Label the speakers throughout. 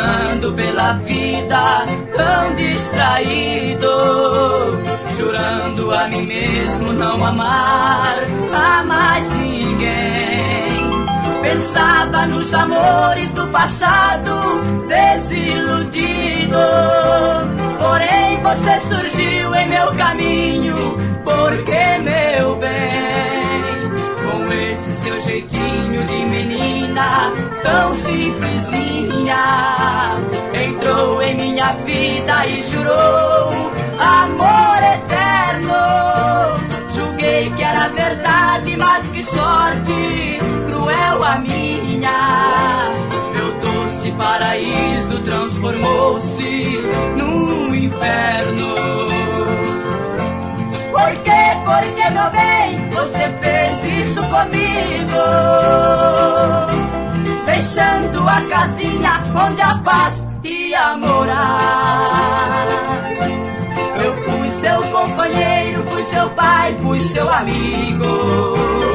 Speaker 1: ando pela vida tão distraído, jurando a mim mesmo não amar a mais ninguém. Pensava nos amores do passado, desiludido, porém você surgiu em meu caminho, porque meu bem, com esse seu jeitinho de menina tão simplesinha, entrou em minha vida e jurou amor eterno. Julguei que era verdade, mas que sorte cruel a minha. Meu doce paraíso transformou-se num inferno. Por quê? Porque, meu bem, você fez isso comigo, deixando a casinha onde a paz ia morar. Eu fui seu companheiro, fui seu pai, fui seu amigo.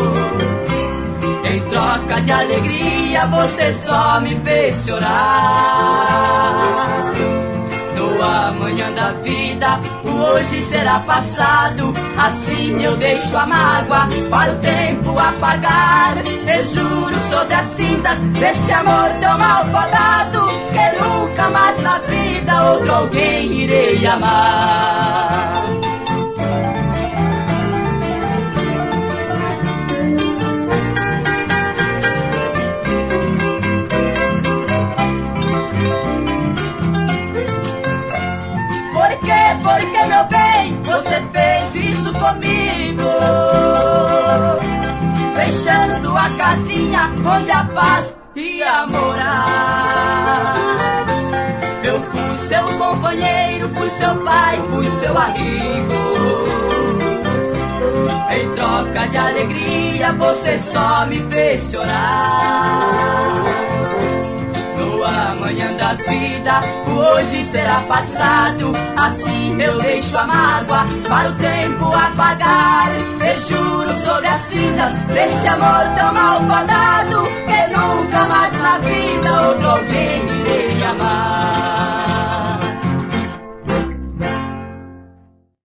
Speaker 1: Em troca de alegria você só me fez chorar. No amanhã da vida, o hoje será passado. Assim eu deixo a mágoa para o tempo apagar. Eu juro sobre as cinzas desse amor tão malfadado, que nunca mais na vida outro alguém irei amar. Porque, meu bem, você fez isso comigo, deixando a casinha onde a paz ia morar. Eu fui seu companheiro, fui seu pai, fui seu amigo. Em troca de alegria você só me fez chorar. No amanhã da vida, o hoje será passado. Assim eu deixo a mágoa para o tempo apagar. Eu juro sobre as cinzas desse amor tão malvadado, que nunca mais na vida outro alguém irei amar.